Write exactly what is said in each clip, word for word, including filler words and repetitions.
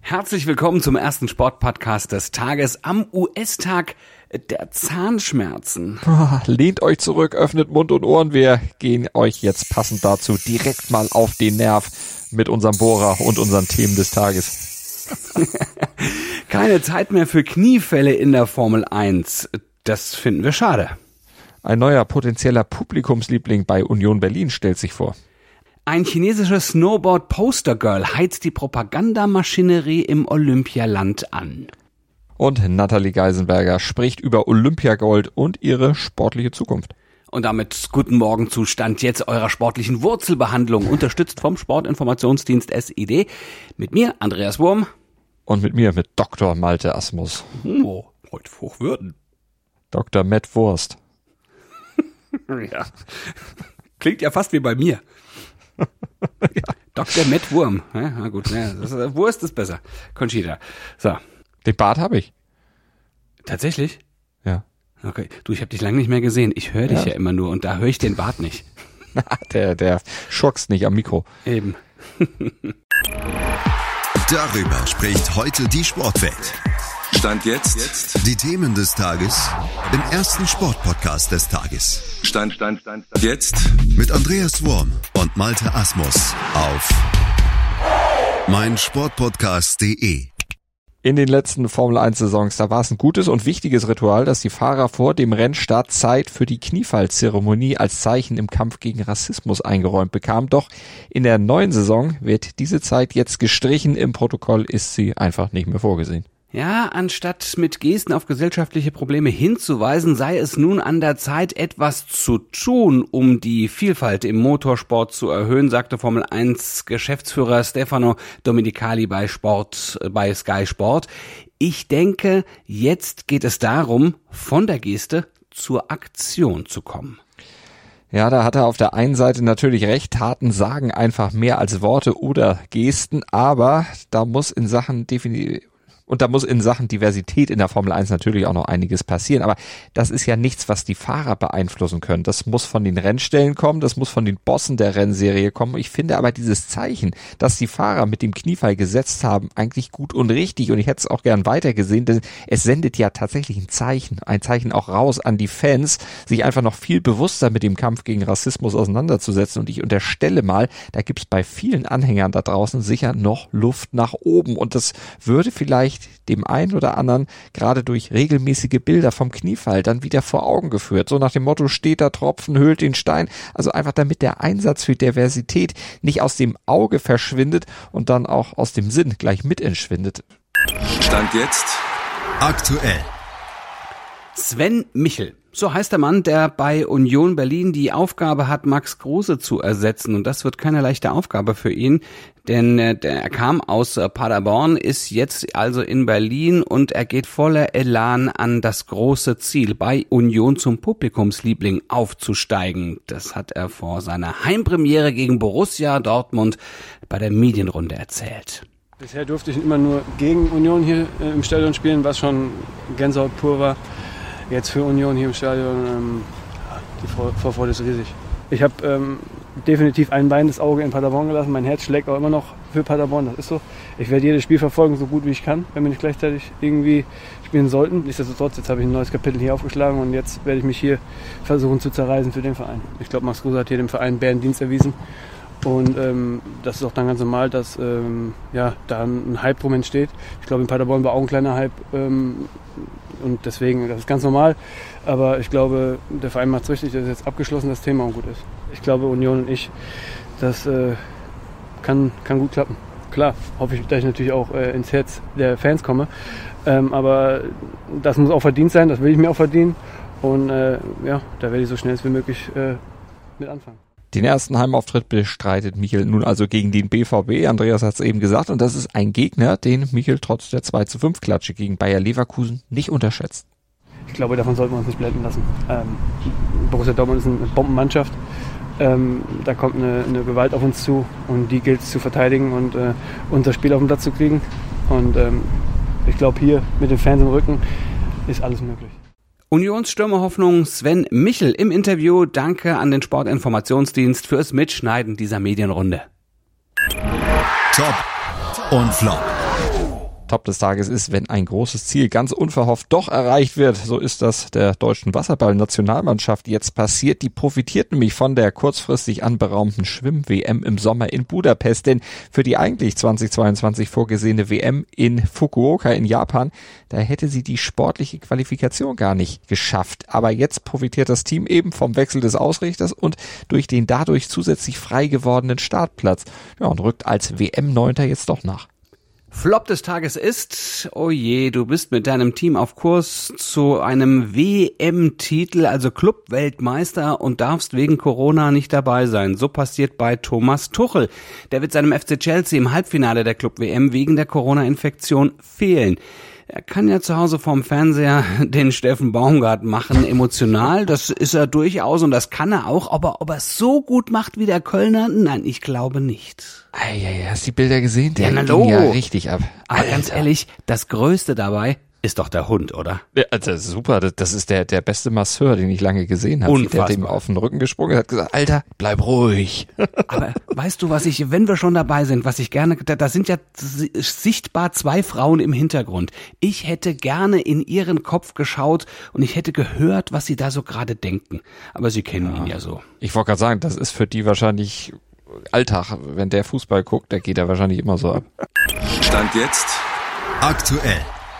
Herzlich willkommen zum ersten Sportpodcast des Tages am U S-Tag der Zahnschmerzen. Lehnt euch zurück, öffnet Mund und Ohren. Wir gehen euch jetzt passend dazu direkt mal auf den Nerv mit unserem Bohrer und unseren Themen des Tages. Keine Zeit mehr für Kniefälle in der Formel eins. Das finden wir schade. Ein neuer potenzieller Publikumsliebling bei Union Berlin stellt sich vor. Ein chinesisches Snowboard-Poster-Girl heizt die Propagandamaschinerie im Olympialand an. Und Nathalie Geisenberger spricht über Olympiagold und ihre sportliche Zukunft. Und damit guten Morgen zu Stand jetzt eurer sportlichen Wurzelbehandlung, unterstützt vom Sportinformationsdienst S I D. Mit mir, Andreas Wurm. Und mit mir, mit Doktor Malte Asmus. Oh, heute Hochwürden. Doktor Matt Wurst. Ja, klingt ja fast wie bei mir. Ja. Doktor Matt Wurm. Ja, na gut, ja, das ist, Wurst ist besser. Conchita. So. Den Bart habe ich. Tatsächlich? Ja. Okay. Du, ich habe dich lange nicht mehr gesehen. Ich höre dich ja. ja immer nur und da höre ich den Bart nicht. der, der schockst nicht am Mikro. Eben. Darüber spricht heute die Sportwelt. Stand jetzt. jetzt die Themen des Tages im ersten Sportpodcast des Tages. Stand, Stand, Stand, Stand. Jetzt mit Andreas Wurm und Malte Asmus auf meinsportpodcast punkt de. In den letzten Formel eins Saisons, da war es ein gutes und wichtiges Ritual, dass die Fahrer vor dem Rennstart Zeit für die Kniefallzeremonie als Zeichen im Kampf gegen Rassismus eingeräumt bekamen. Doch in der neuen Saison wird diese Zeit jetzt gestrichen. Im Protokoll ist sie einfach nicht mehr vorgesehen. Ja, anstatt mit Gesten auf gesellschaftliche Probleme hinzuweisen, sei es nun an der Zeit, etwas zu tun, um die Vielfalt im Motorsport zu erhöhen, sagte Formel eins Geschäftsführer Stefano Domenicali bei Sport, bei Sky Sport. Ich denke, jetzt geht es darum, von der Geste zur Aktion zu kommen. Ja, da hat er auf der einen Seite natürlich recht, Taten sagen einfach mehr als Worte oder Gesten, aber da muss in Sachen definitiv Und da muss in Sachen Diversität in der Formel eins natürlich auch noch einiges passieren. Aber das ist ja nichts, was die Fahrer beeinflussen können. Das muss von den Rennstellen kommen, das muss von den Bossen der Rennserie kommen. Ich finde aber dieses Zeichen, das die Fahrer mit dem Kniefall gesetzt haben, eigentlich gut und richtig. Und ich hätte es auch gern weitergesehen, denn es sendet ja tatsächlich ein Zeichen, ein Zeichen auch raus an die Fans, sich einfach noch viel bewusster mit dem Kampf gegen Rassismus auseinanderzusetzen. Und ich unterstelle mal, da gibt es bei vielen Anhängern da draußen sicher noch Luft nach oben. Und das würde vielleicht dem einen oder anderen gerade durch regelmäßige Bilder vom Kniefall dann wieder vor Augen geführt. So nach dem Motto, steht der Tropfen, höhlt den Stein. Also einfach damit der Einsatz für Diversität nicht aus dem Auge verschwindet und dann auch aus dem Sinn gleich mit entschwindet. Stand jetzt aktuell. Sven Michel. So heißt der Mann, der bei Union Berlin die Aufgabe hat, Max Kruse zu ersetzen. Und das wird keine leichte Aufgabe für ihn, denn äh, er kam aus äh, Paderborn, ist jetzt also in Berlin und er geht voller Elan an das große Ziel, bei Union zum Publikumsliebling aufzusteigen. Das hat er vor seiner Heimpremiere gegen Borussia Dortmund bei der Medienrunde erzählt. Bisher durfte ich immer nur gegen Union hier äh, im Stadion spielen, was schon Gänsehaut pur war. Jetzt für Union hier im Stadion, ähm, die Vorfreude ist riesig. Ich habe ähm, definitiv ein weinendes Auge in Paderborn gelassen. Mein Herz schlägt auch immer noch für Paderborn, das ist so. Ich werde jedes Spiel verfolgen, so gut wie ich kann, wenn wir nicht gleichzeitig irgendwie spielen sollten. Nichtsdestotrotz, jetzt habe ich ein neues Kapitel hier aufgeschlagen und jetzt werde ich mich hier versuchen zu zerreißen für den Verein. Ich glaube, Max Kruse hat hier dem Verein Bärendienst erwiesen. Und ähm, das ist auch dann ganz normal, dass ähm, ja, da ein Hype drum entsteht. Ich glaube, in Paderborn war auch ein kleiner Hype ähm, und deswegen, das ist ganz normal. Aber ich glaube, der Verein macht es richtig, das ist jetzt abgeschlossen, das Thema und gut ist. Ich glaube, Union und ich, das äh, kann, kann gut klappen. Klar, hoffe ich, dass ich natürlich auch äh, ins Herz der Fans komme. Ähm, aber das muss auch verdient sein, das will ich mir auch verdienen. Und äh, ja, da werde ich so schnell wie möglich äh, mit anfangen. Den ersten Heimauftritt bestreitet Michel nun also gegen den B V B. Andreas hat es eben gesagt. Und das ist ein Gegner, den Michel trotz der zwei zu fünf Klatsche gegen Bayer Leverkusen nicht unterschätzt. Ich glaube, davon sollten wir uns nicht blenden lassen. Ähm, Borussia Dortmund ist eine Bombenmannschaft. Ähm, da kommt eine, eine Gewalt auf uns zu und die gilt es zu verteidigen und äh, unser Spiel auf den Platz zu kriegen. Und ähm, ich glaube, hier mit den Fans im Rücken ist alles möglich. Unionsstürmerhoffnung Sven Michel im Interview. Danke an den Sportinformationsdienst fürs Mitschneiden dieser Medienrunde. Top und Flop. Top des Tages ist, wenn ein großes Ziel ganz unverhofft doch erreicht wird. So ist das der deutschen Wasserball-Nationalmannschaft jetzt passiert. Die profitiert nämlich von der kurzfristig anberaumten Schwimm-W M im Sommer in Budapest. Denn für die eigentlich zweitausendzweiundzwanzig vorgesehene W M in Fukuoka in Japan, da hätte sie die sportliche Qualifikation gar nicht geschafft. Aber jetzt profitiert das Team eben vom Wechsel des Ausrichters und durch den dadurch zusätzlich frei gewordenen Startplatz. Ja, und rückt als W M-Neunter jetzt doch nach. Flop des Tages ist, oh je, du bist mit deinem Team auf Kurs zu einem W M-Titel, also Club-Weltmeister und darfst wegen Corona nicht dabei sein. So passiert bei Thomas Tuchel. Der wird seinem F C Chelsea im Halbfinale der Club-W M wegen der Corona-Infektion fehlen. Er kann ja zu Hause vorm Fernseher den Steffen Baumgart machen, emotional, das ist er durchaus und das kann er auch, aber ob er es so gut macht wie der Kölner, nein, ich glaube nicht. Eieiei, hast du die Bilder gesehen? Der ja, ging ja richtig ab. Aber Alter. Ganz ehrlich, das Größte dabei ist doch der Hund, oder? Ja, das ist super, das ist der der beste Masseur, den ich lange gesehen habe. Unfassbar. Der hat ihm auf den Rücken gesprungen und hat gesagt, Alter, bleib ruhig. Aber weißt du, was ich, wenn wir schon dabei sind, was ich gerne, da, da sind ja sichtbar zwei Frauen im Hintergrund. Ich hätte gerne in ihren Kopf geschaut und ich hätte gehört, was sie da so gerade denken. Aber sie kennen ja. ihn ja so. Ich wollte gerade sagen, das ist für die wahrscheinlich Alltag. Wenn der Fußball guckt, da geht er wahrscheinlich immer so ab. Stand jetzt aktuell.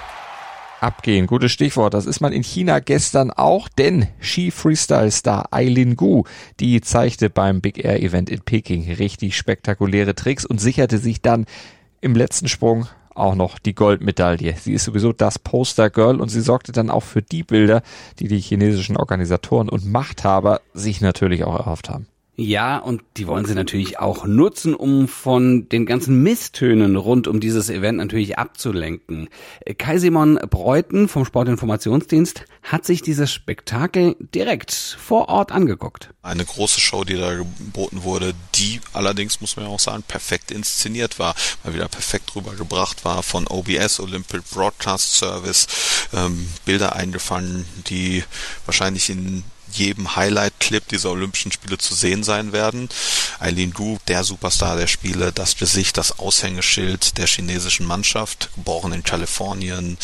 Abgehen, gutes Stichwort. Das ist man in China gestern auch, denn Ski-Freestyle-Star Eileen Gu, die zeigte beim Big Air Event in Peking richtig spektakuläre Tricks und sicherte sich dann im letzten Sprung auch noch die Goldmedaille. Sie ist sowieso das Poster-Girl und sie sorgte dann auch für die Bilder, die die chinesischen Organisatoren und Machthaber sich natürlich auch erhofft haben. Ja, und die wollen sie natürlich auch nutzen, um von den ganzen Misstönen rund um dieses Event natürlich abzulenken. Kai-Simon Breuten vom Sportinformationsdienst hat sich dieses Spektakel direkt vor Ort angeguckt. Eine große Show, die da geboten wurde, die allerdings, muss man ja auch sagen, perfekt inszeniert war, mal wieder perfekt rübergebracht war von O B S, Olympic Broadcast Service, ähm, Bilder eingefangen, die wahrscheinlich in jedem Highlight-Clip dieser Olympischen Spiele zu sehen sein werden. Eileen Gu, der Superstar der Spiele, das Gesicht, das Aushängeschild der chinesischen Mannschaft, geboren in Kalifornien,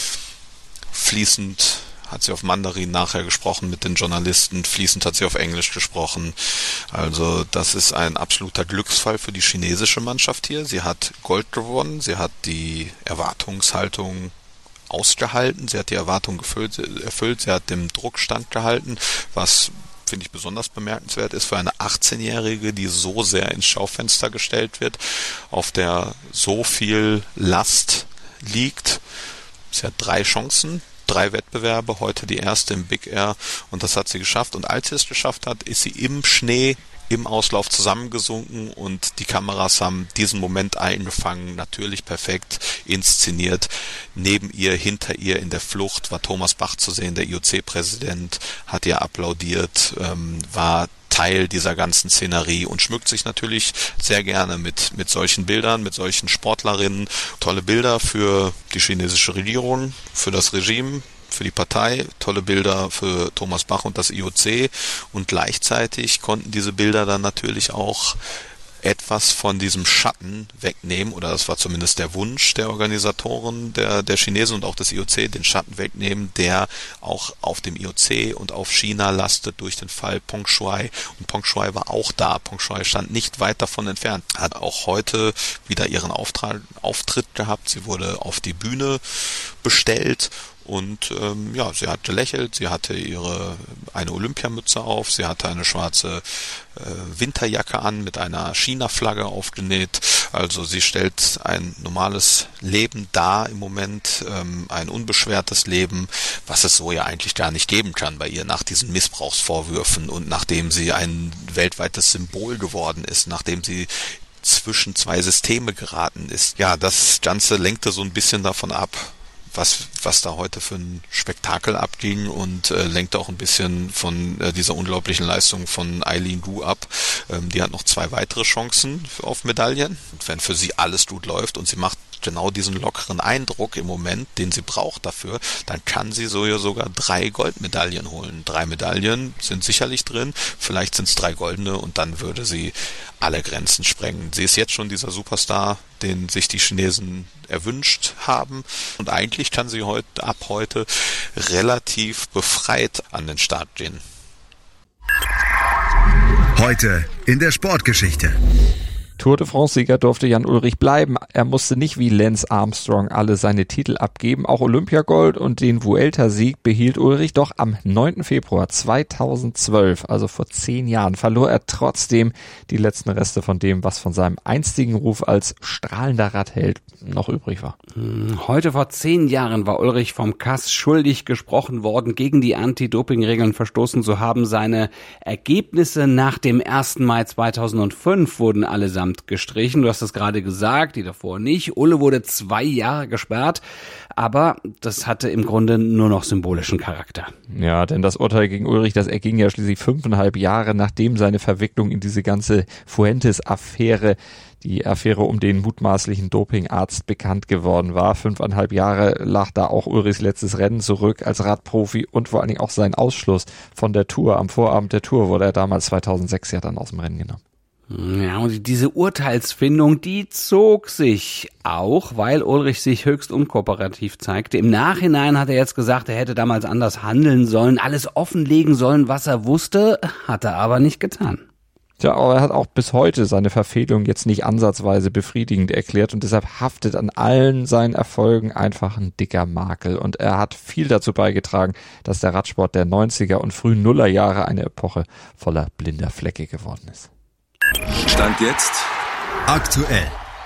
fließend hat sie auf Mandarin nachher gesprochen mit den Journalisten, fließend hat sie auf Englisch gesprochen. Also das ist ein absoluter Glücksfall für die chinesische Mannschaft hier. Sie hat Gold gewonnen, sie hat die Erwartungshaltung ausgehalten, sie hat die Erwartung gefüllt, erfüllt, sie hat dem Druck standgehalten, was finde ich besonders bemerkenswert ist für eine achtzehnjährige, die so sehr ins Schaufenster gestellt wird, auf der so viel Last liegt. Sie hat drei Chancen, drei Wettbewerbe, heute die erste im Big Air und das hat sie geschafft und als sie es geschafft hat, ist sie im Schnee im Auslauf zusammengesunken und die Kameras haben diesen Moment eingefangen, natürlich perfekt inszeniert. Neben ihr, hinter ihr in der Flucht war Thomas Bach zu sehen, der I O C-Präsident, hat ihr applaudiert, ähm, war Teil dieser ganzen Szenerie und schmückt sich natürlich sehr gerne mit mit solchen Bildern, mit solchen Sportlerinnen. Tolle Bilder für die chinesische Regierung, für das Regime, für die Partei, tolle Bilder für Thomas Bach und das I O C und gleichzeitig konnten diese Bilder dann natürlich auch etwas von diesem Schatten wegnehmen, oder das war zumindest der Wunsch der Organisatoren, der der Chinesen und auch des I O C, den Schatten wegnehmen, der auch auf dem I O C und auf China lastet durch den Fall Peng Shuai. Und Peng Shuai war auch da. Peng Shuai stand nicht weit davon entfernt. Hat auch heute wieder ihren Auftrag, Auftritt gehabt. Sie wurde auf die Bühne bestellt. Und ähm, ja, sie hat gelächelt, sie hatte ihre eine Olympiamütze auf, sie hatte eine schwarze äh, Winterjacke an mit einer China-Flagge aufgenäht. Also sie stellt ein normales Leben dar im Moment, ähm, ein unbeschwertes Leben, was es so ja eigentlich gar nicht geben kann bei ihr nach diesen Missbrauchsvorwürfen und nachdem sie ein weltweites Symbol geworden ist, nachdem sie zwischen zwei Systeme geraten ist. Ja, das Ganze lenkte so ein bisschen davon ab, was was da heute für ein Spektakel abging und äh, lenkt auch ein bisschen von äh, dieser unglaublichen Leistung von Eileen Gu ab. Ähm, die hat noch zwei weitere Chancen auf Medaillen. Und wenn für sie alles gut läuft und sie macht hat genau diesen lockeren Eindruck im Moment, den sie braucht dafür, dann kann sie so ja sogar drei Goldmedaillen holen. Drei Medaillen sind sicherlich drin, vielleicht sind es drei goldene und dann würde sie alle Grenzen sprengen. Sie ist jetzt schon dieser Superstar, den sich die Chinesen erwünscht haben und eigentlich kann sie heute, ab heute relativ befreit an den Start gehen. Heute in der Sportgeschichte. Tour de France-Sieger durfte Jan Ullrich bleiben. Er musste nicht wie Lance Armstrong alle seine Titel abgeben. Auch Olympiagold und den Vuelta-Sieg behielt Ullrich. Doch am neunten Februar zweitausendzwölf, also vor zehn Jahren, verlor er trotzdem die letzten Reste von dem, was von seinem einstigen Ruf als strahlender Radheld noch übrig war. Heute vor zehn Jahren war Ullrich vom K A S schuldig gesprochen worden, gegen die Anti-Doping-Regeln verstoßen zu haben. Seine Ergebnisse nach dem ersten Mai zweitausendfünf wurden allesamt gestrichen. Du hast es gerade gesagt, die davor nicht. Ulle wurde zwei Jahre gesperrt, aber das hatte im Grunde nur noch symbolischen Charakter. Ja, denn das Urteil gegen Ullrich, das erging ja schließlich fünfeinhalb Jahre, nachdem seine Verwicklung in diese ganze Fuentes-Affäre, die Affäre um den mutmaßlichen Dopingarzt, bekannt geworden war. Fünfeinhalb Jahre lag da auch Ullrichs letztes Rennen zurück als Radprofi und vor allen Dingen auch sein Ausschluss von der Tour. Am Vorabend der Tour wurde er damals zweitausendsechs ja dann aus dem Rennen genommen. Ja, und diese Urteilsfindung, die zog sich auch, weil Ullrich sich höchst unkooperativ zeigte. Im Nachhinein hat er jetzt gesagt, er hätte damals anders handeln sollen, alles offenlegen sollen, was er wusste, hat er aber nicht getan. Tja, aber er hat auch bis heute seine Verfehlung jetzt nicht ansatzweise befriedigend erklärt und deshalb haftet an allen seinen Erfolgen einfach ein dicker Makel. Und er hat viel dazu beigetragen, dass der Radsport der neunziger und frühen Nullerjahre eine Epoche voller blinder Flecke geworden ist. Stand jetzt aktuell.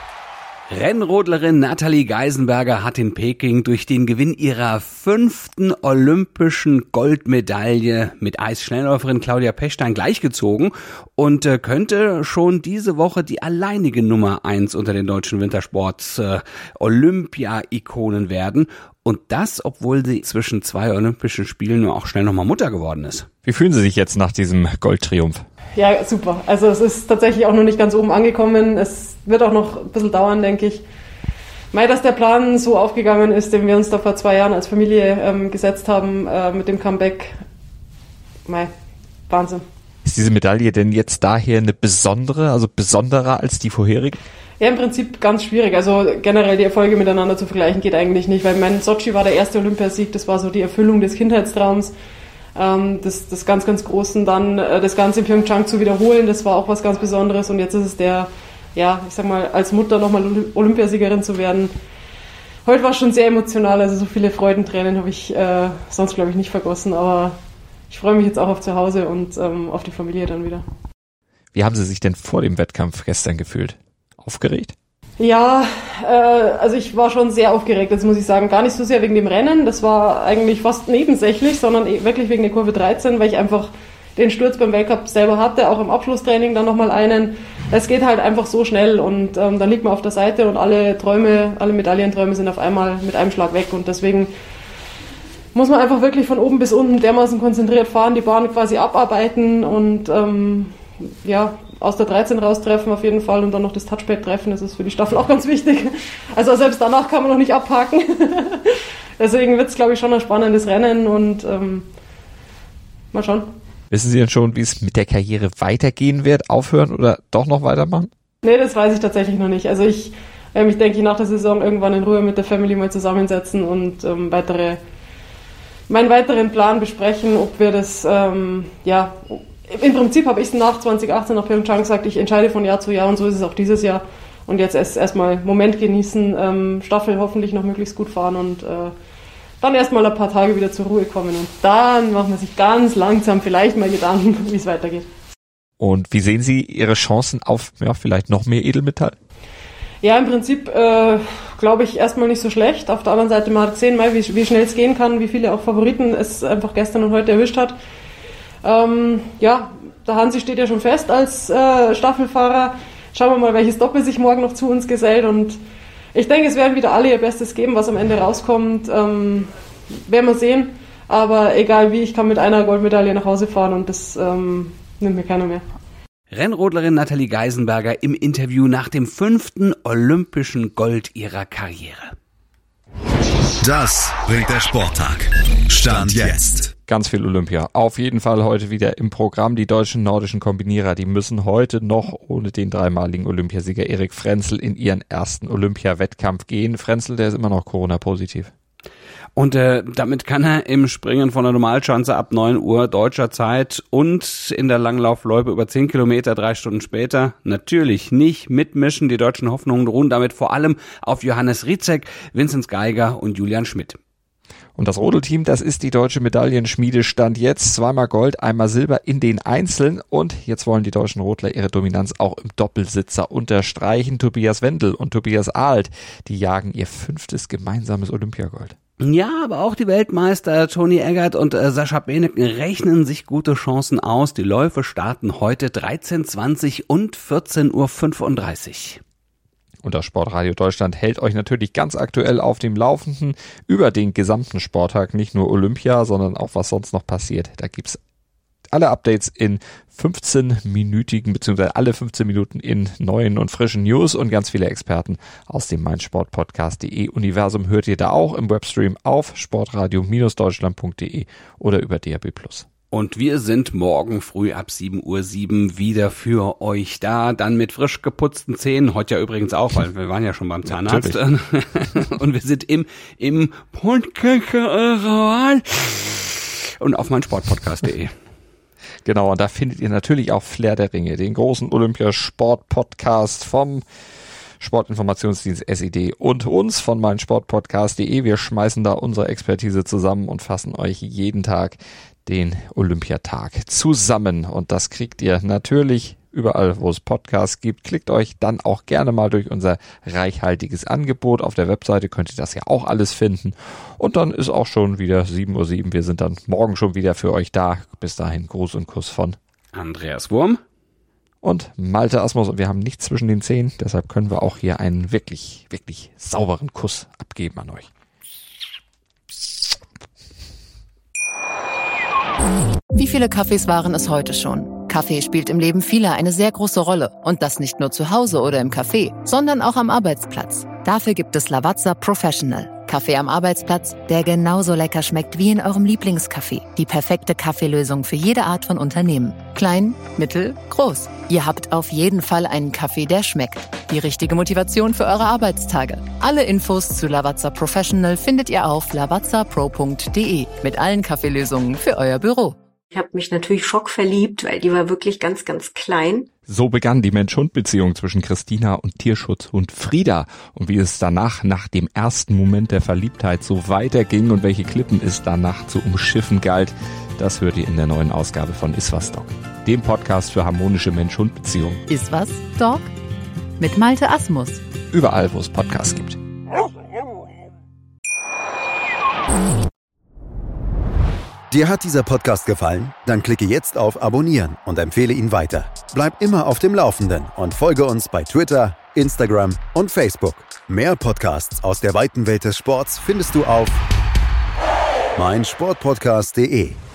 Rennrodlerin Nathalie Geisenberger hat in Peking durch den Gewinn ihrer fünften olympischen Goldmedaille mit Eisschnellläuferin Claudia Pechstein gleichgezogen und äh, könnte schon diese Woche die alleinige Nummer eins unter den deutschen Wintersports äh, Olympia-Ikonen werden. Und das, obwohl sie zwischen zwei Olympischen Spielen nur auch schnell nochmal Mutter geworden ist. Wie fühlen Sie sich jetzt nach diesem Goldtriumph? Ja, super. Also es ist tatsächlich auch noch nicht ganz oben angekommen. Es wird auch noch ein bisschen dauern, denke ich. Mei, dass der Plan so aufgegangen ist, den wir uns da vor zwei Jahren als Familie ähm, gesetzt haben äh, mit dem Comeback. Mei, Wahnsinn. Ist diese Medaille denn jetzt daher eine besondere, also besonderer als die vorherige? Ja, im Prinzip ganz schwierig. Also generell die Erfolge miteinander zu vergleichen geht eigentlich nicht, weil mein Sochi war der erste Olympiasieg, das war so die Erfüllung des Kindheitstraums, ähm, des, des ganz, ganz Großen. Dann äh, das Ganze in Pyeongchang zu wiederholen, das war auch was ganz Besonderes und jetzt ist es der, ja, ich sag mal, als Mutter nochmal Olympiasiegerin zu werden. Heute war es schon sehr emotional, also so viele Freudentränen habe ich äh, sonst, glaube ich, nicht vergossen, aber ich freue mich jetzt auch auf zu Hause und ähm, auf die Familie dann wieder. Wie haben Sie sich denn vor dem Wettkampf gestern gefühlt? Aufgeregt? Ja, äh, also ich war schon sehr aufgeregt, das muss ich sagen. Gar nicht so sehr wegen dem Rennen, das war eigentlich fast nebensächlich, sondern wirklich wegen der Kurve dreizehn, weil ich einfach den Sturz beim Weltcup selber hatte, auch im Abschlusstraining dann nochmal einen. Es geht halt einfach so schnell und ähm, dann liegt man auf der Seite und alle Träume, alle Medaillenträume sind auf einmal mit einem Schlag weg und deswegen muss man einfach wirklich von oben bis unten dermaßen konzentriert fahren, die Bahn quasi abarbeiten und ähm, ja, aus der dreizehn raustreffen auf jeden Fall und dann noch das Touchpad treffen, das ist für die Staffel auch ganz wichtig. Also selbst danach kann man noch nicht abhaken. Deswegen wird es, glaube ich, schon ein spannendes Rennen und ähm, mal schauen. Wissen Sie denn schon, wie es mit der Karriere weitergehen wird? Aufhören oder doch noch weitermachen? Nee, das weiß ich tatsächlich noch nicht. Also ich, ähm, ich denke, nach der Saison irgendwann in Ruhe mit der Family mal zusammensetzen und ähm, weitere, meinen weiteren Plan besprechen, ob wir das, ähm, ja, im Prinzip habe ich nach zwanzig achtzehn nach Pyeongchang gesagt, ich entscheide von Jahr zu Jahr und so ist es auch dieses Jahr. Und jetzt erst erstmal Moment genießen, ähm, Staffel hoffentlich noch möglichst gut fahren und äh, dann erstmal ein paar Tage wieder zur Ruhe kommen. Und dann macht man sich ganz langsam vielleicht mal Gedanken, wie es weitergeht. Und wie sehen Sie Ihre Chancen auf ja, vielleicht noch mehr Edelmetall? Ja, im Prinzip äh, glaube ich erstmal nicht so schlecht. Auf der anderen Seite mal gesehen, mal, wie, wie schnell es gehen kann, wie viele auch Favoriten es einfach gestern und heute erwischt hat. Ähm, ja, der Hansi steht ja schon fest als äh, Staffelfahrer. Schauen wir mal, welches Doppel sich morgen noch zu uns gesellt. Und ich denke, es werden wieder alle ihr Bestes geben, was am Ende rauskommt. Ähm, werden wir sehen. Aber egal wie, ich kann mit einer Goldmedaille nach Hause fahren und das ähm, nimmt mir keiner mehr. Rennrodlerin Nathalie Geisenberger im Interview nach dem fünften olympischen Gold ihrer Karriere. Das bringt der Sporttag. Stand jetzt. Ganz viel Olympia. Auf jeden Fall heute wieder im Programm. Die deutschen nordischen Kombinierer, die müssen heute noch ohne den dreimaligen Olympiasieger Erik Frenzel in ihren ersten Olympia-Wettkampf gehen. Frenzel, der ist immer noch Corona-positiv. Und äh, damit kann er im Springen von der Normalschanze ab neun Uhr deutscher Zeit und in der Langlaufloipe über zehn Kilometer drei Stunden später natürlich nicht mitmischen. Die deutschen Hoffnungen ruhen damit vor allem auf Johannes Ritzek, Vinzenz Geiger und Julian Schmidt. Und das Rodelteam, das ist die deutsche Medaillenschmiede, Stand jetzt. Zweimal Gold, einmal Silber in den Einzeln. Und jetzt wollen die deutschen Rodler ihre Dominanz auch im Doppelsitzer unterstreichen. Tobias Wendel und Tobias Ahlt, die jagen ihr fünftes gemeinsames Olympiagold. Ja, aber auch die Weltmeister Toni Eggert und äh, Sascha Beneken rechnen sich gute Chancen aus. Die Läufe starten heute dreizehn Uhr zwanzig und vierzehn Uhr fünfunddreißig. Und das Sportradio Deutschland hält euch natürlich ganz aktuell auf dem Laufenden über den gesamten Sporttag, nicht nur Olympia, sondern auch was sonst noch passiert. Da gibt's alle Updates in fünfzehnminütigen, beziehungsweise alle fünfzehn Minuten in neuen und frischen News und ganz viele Experten aus dem meinsportpodcast punkt de Universum hört ihr da auch im Webstream auf sportradio Deutschland punkt de oder über D A B plus. Und wir sind morgen früh ab sieben Uhr sieben wieder für euch da, dann mit frisch geputzten Zähnen, heute ja übrigens auch, weil wir waren ja schon beim Zahnarzt. Und wir sind im, im Podcast eurer Wahl und auf meinsportpodcast punkt de. Genau, und da findet ihr natürlich auch Flair der Ringe, den großen Olympiasport-Podcast vom Sportinformationsdienst S I D und uns von meinsportpodcast punkt de. Wir schmeißen da unsere Expertise zusammen und fassen euch jeden Tag den Olympiatag zusammen. Und das kriegt ihr natürlich überall, wo es Podcasts gibt. Klickt euch dann auch gerne mal durch unser reichhaltiges Angebot. Auf der Webseite könnt ihr das ja auch alles finden. Und dann ist auch schon wieder sieben Uhr sieben. Wir sind dann morgen schon wieder für euch da. Bis dahin Gruß und Kuss von Andreas Wurm und Malte Asmus. Und wir haben nichts zwischen den Zähnen. Deshalb können wir auch hier einen wirklich, wirklich sauberen Kuss abgeben an euch. Wie viele Kaffees waren es heute schon? Kaffee spielt im Leben vieler eine sehr große Rolle. Und das nicht nur zu Hause oder im Café, sondern auch am Arbeitsplatz. Dafür gibt es Lavazza Professional. Kaffee am Arbeitsplatz, der genauso lecker schmeckt wie in eurem Lieblingscafé. Die perfekte Kaffeelösung für jede Art von Unternehmen. Klein, mittel, groß. Ihr habt auf jeden Fall einen Kaffee, der schmeckt. Die richtige Motivation für eure Arbeitstage. Alle Infos zu Lavazza Professional findet ihr auf lavazza pro punkt de mit allen Kaffeelösungen für euer Büro. Ich habe mich natürlich schockverliebt, weil die war wirklich ganz, ganz klein. So begann die Mensch-Hund-Beziehung zwischen Christina und Tierschutzhund Frieda. Und wie es danach, nach dem ersten Moment der Verliebtheit, so weiterging und welche Klippen es danach zu umschiffen galt, das hört ihr in der neuen Ausgabe von Iswas Dog, dem Podcast für harmonische Mensch-Hund-Beziehungen. Iswas Dog? Mit Malte Asmus. Überall, wo es Podcasts gibt. Dir hat dieser Podcast gefallen? Dann klicke jetzt auf Abonnieren und empfehle ihn weiter. Bleib immer auf dem Laufenden und folge uns bei Twitter, Instagram und Facebook. Mehr Podcasts aus der weiten Welt des Sports findest du auf meinsportpodcast punkt de.